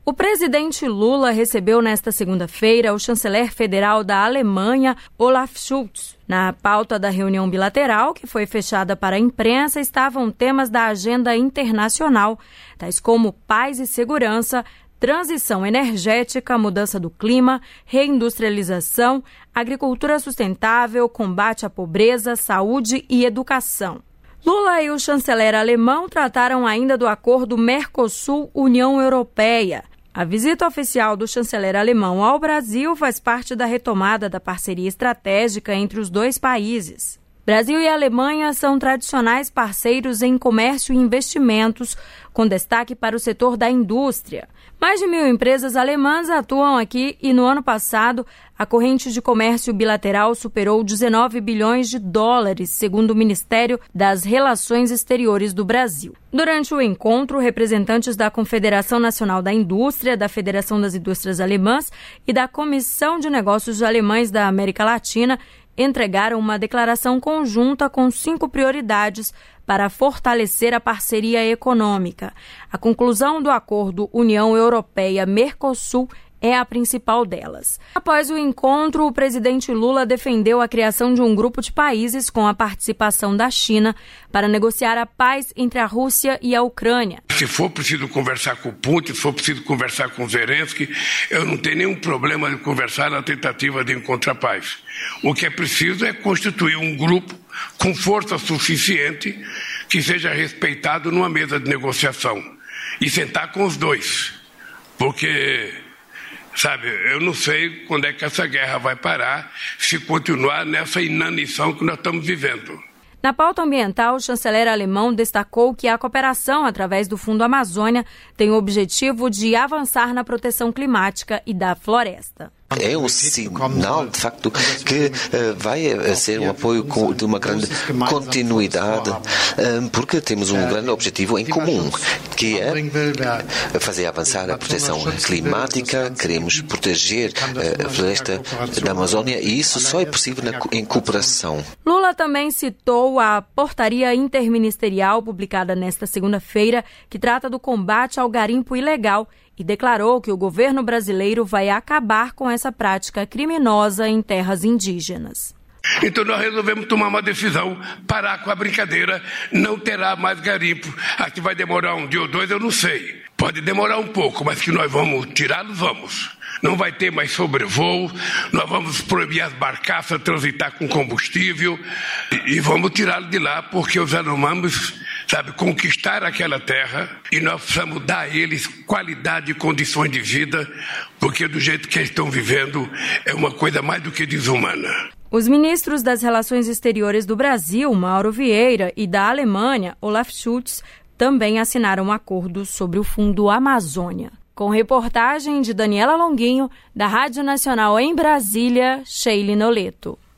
O presidente Lula recebeu nesta segunda-feira o chanceler federal da Alemanha, Olaf Scholz. Na pauta da reunião bilateral, que foi fechada para a imprensa, estavam temas da agenda internacional, tais como paz e segurança, transição energética, mudança do clima, reindustrialização, agricultura sustentável, combate à pobreza, saúde e educação. Lula e o chanceler alemão trataram ainda do acordo Mercosul-União Europeia. A visita oficial do chanceler alemão ao Brasil faz parte da retomada da parceria estratégica entre os dois países. Brasil e Alemanha são tradicionais parceiros em comércio e investimentos, com destaque para o setor da indústria. Mais de 1.000 empresas alemãs atuam aqui e no ano passado a corrente de comércio bilateral superou 19 bilhões de dólares, segundo o Ministério das Relações Exteriores do Brasil. Durante o encontro, representantes da Confederação Nacional da Indústria, da Federação das Indústrias Alemãs e da Comissão de Negócios Alemães da América Latina entregaram uma declaração conjunta com 5 prioridades para fortalecer a parceria econômica. A conclusão do acordo União Europeia-Mercosul é a principal delas. Após o encontro, o presidente Lula defendeu a criação de um grupo de países com a participação da China para negociar a paz entre a Rússia e a Ucrânia. Se for preciso conversar com o Putin, se for preciso conversar com o Zelensky, eu não tenho nenhum problema de conversar na tentativa de encontrar paz. O que é preciso é constituir um grupo com força suficiente que seja respeitado numa mesa de negociação e sentar com os dois, porque... Sabe, eu não sei quando é que essa guerra vai parar se continuar nessa inanição que nós estamos vivendo. Na pauta ambiental, o chanceler alemão destacou que a cooperação através do Fundo Amazônia tem o objetivo de avançar na proteção climática e da floresta. É um sinal, de facto, que vai ser um apoio de uma grande continuidade, porque temos um grande objetivo em comum, que é fazer avançar a proteção climática. Queremos proteger a floresta da Amazônia e isso só é possível em cooperação. Lula também citou a portaria interministerial publicada nesta segunda-feira, que trata do combate ao garimpo ilegal, e declarou que o governo brasileiro vai acabar com essa prática criminosa em terras indígenas. Então nós resolvemos tomar uma decisão, parar com a brincadeira, não terá mais garimpo. Aqui vai demorar um dia ou dois, eu não sei. Pode demorar um pouco, mas que nós vamos tirá-los, vamos. Não vai ter mais sobrevoo, nós vamos proibir as barcaças transitar com combustível e vamos tirá-los de lá, porque os Yanomamis, conquistar aquela terra e nós precisamos dar a eles qualidade e condições de vida, porque do jeito que eles estão vivendo é uma coisa mais do que desumana. Os ministros das Relações Exteriores do Brasil, Mauro Vieira, e da Alemanha, Olaf Scholz, também assinaram um acordo sobre o Fundo Amazônia. Com reportagem de Daniela Longuinho, da Rádio Nacional em Brasília, Sheila Noleto.